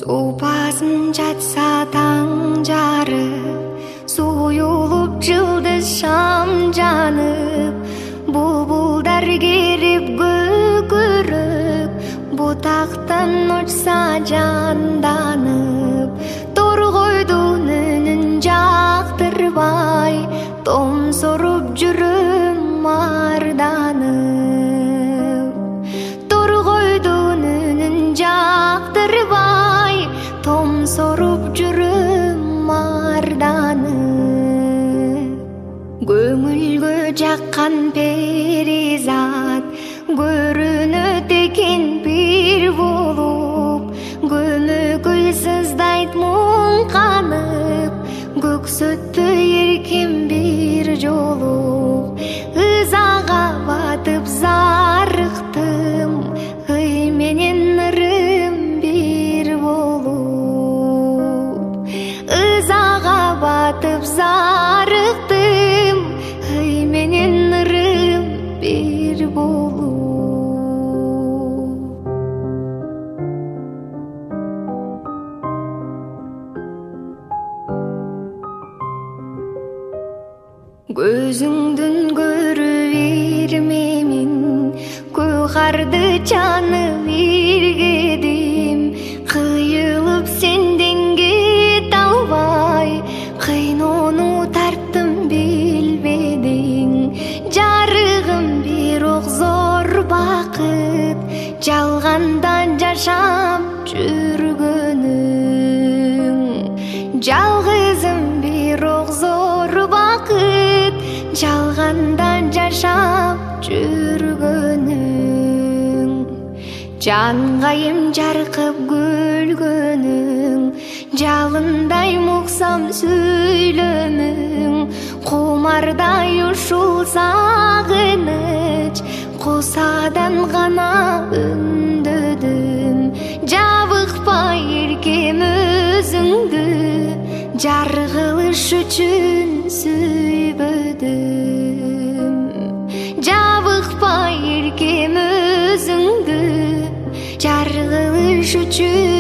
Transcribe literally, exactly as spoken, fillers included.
Супасын жатса таң жарып, суюлуп жылдыз шам жанып, бұлбұлдар керіп көкіріп, бұтақтан ұшса жанданып, торғойдың үнін жақтырбай, том соруп жүрім марданып. Торғойдың үнін жақтырбай, том соруп жүрім марданып. Көңілгө жаққан перизат, көрінөт экен бир болуп, көмөкүл сыздайт мұң қанып, көксөттө еркем бир жолу. Ызаға батып зарықтым, ый менен ырым бир болуп. Ызаға батып зарықтым, ый менен ырым бир болуп. Көзіңдін көріп ермемін, көғарды жанып ергедім, қиылып сенден кете албай, қинону тарттым билбедің. Жарығым бирок зор бақыт, жалғандан жашап жүргөнүң. Жалғызым бирок зор бақыт, жалғандан жашап жүргөнүң. Жанғайым жарқып көлгөнүң, жалындай муксам сүйлөмүң. Кумардай ушул сагыныч, косадан гана үндөдүм. Жабыкпай эркем өзүңдү, жар кылыш үчүн сүйбөдүм. Жабыкпай эркем өзүңдү, жар кылыш үчүн